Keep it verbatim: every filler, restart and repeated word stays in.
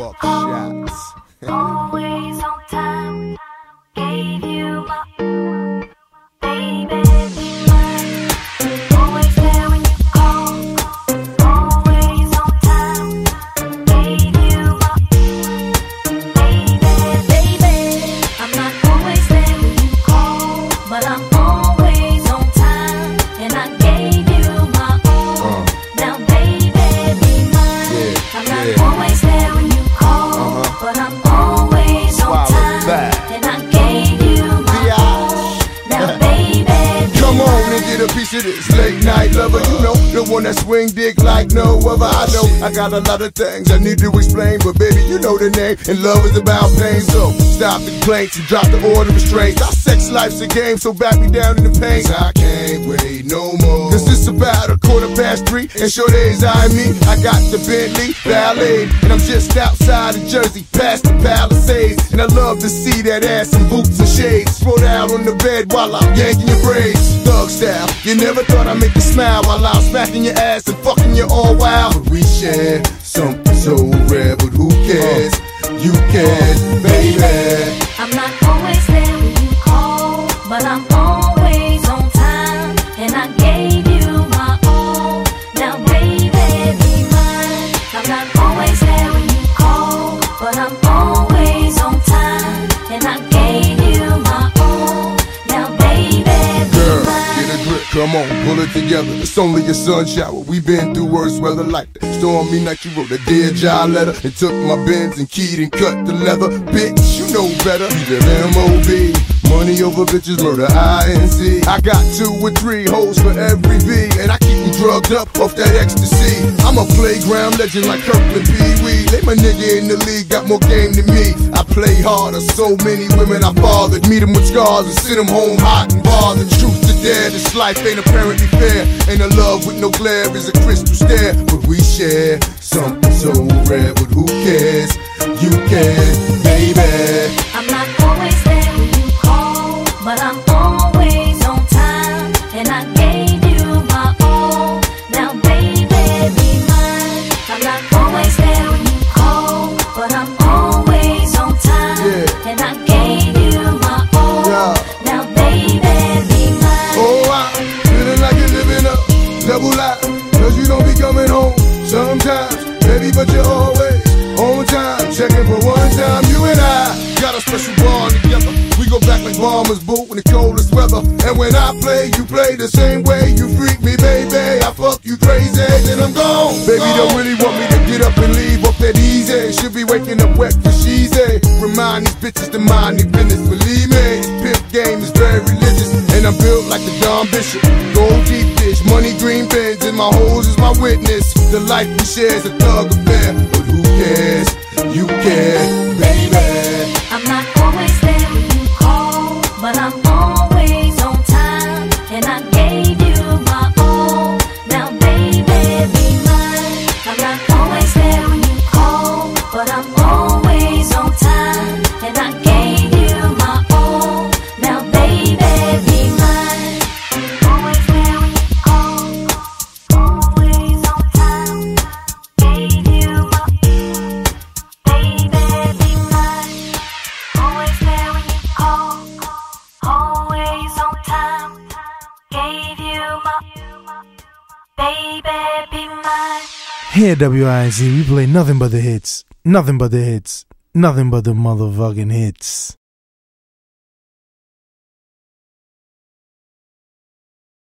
Buckshots. Always on time. Gave you my baby. Always there when you call. Always on time. Gave you my baby, baby. I'm not always there when you call, but I'm always on time, and I gave you my all. Uh. Now, baby, be mine. Yeah, I'm not yeah. always there when you call, uh-huh. but I'm always on Wow, time, and I gave you my all. Now, baby, come on and get a piece of this late night lover. You know, the one that swing dick like no other. I know I got a lot of things I need to explain, but baby, you know the name, and love is about pain. So stop the complaints and drop the order of restraints. Our sex life's a game, so back me down in the pain. I can't wait no more. Cause it's about a quarter past three, and sure days I me. I got the Bentley Ballet, and I'm just outside of Jersey, past the Palisades. And I love to see that ass in boots and shades. Throw down on the bed while I'm yanking your braids. Thug style, you never thought I'd make you smile while I'm smacking your ass and fucking you all wild. But we share something so rare, but who cares? You care, baby. I'm not always there when you call, but I'm always on time, and I gave you my all. Now, baby, be mine. I'm not always there when you call, but I'm always on time, and I gave you my all. Now, baby, be Girl, mine. get a grip, come on, pull it together. It's only a sun shower. We been through worse weather like that. Stormy night, you wrote a Dear John letter and took my Benz and keyed and cut the leather. Bitch, you know better. You live M O B. Money over bitches, murder I N C. I got two or three hoes for every V, and I keep them drugged up off that ecstasy. I'm a playground legend like Kirkland Pee Wee. They my nigga in the league, got more game than me. I play harder, so many women I fathered. Meet them with scars and send them home hot and bothered. Truth to dare, this life ain't apparently fair. Ain't a love with no glare is a crystal stare. But we share something so rare, but who cares? You care, baby. I'm not always there when you call, but I'm always on time, and I gave you my all. Now, baby, be mine. I'm not always there when you call, but I'm always on time, yeah. and I gave you my all. Yeah. Now, baby, be mine. Oh, I'm feeling like you're living up double life, cause you don't be coming home sometimes, baby, but you're always on time. Checking for one time, you and I got a special bond together. We go back like bombers boot in the coldest weather. And when I play, you play the same way. You freak me, baby, I fuck you crazy, then I'm gone. Baby, don't really want me to get up and leave off that easy. Should be waking up wet for she's a. Remind these bitches to mind their business, believe me. This pimp game is very religious, and I'm built like the Don Bishop. Gold deep dish, money green bins, and my hoes is my witness. The life we share is a thug affair, but who cares? You care, baby. I'm not always there when you call, but I'm always on time, and I gave you my all. Now, baby, be mine. I'm not always there when you call, but I'm always on time, and I gave you my all. Now, baby, be mine. Always there when you call, always on time, gave you my baby, be mine. Always there when you call, always on time, gave you my baby, be mine. Here at W I Z, we play nothing but the hits, nothing but the hits, nothing but the motherfucking hits.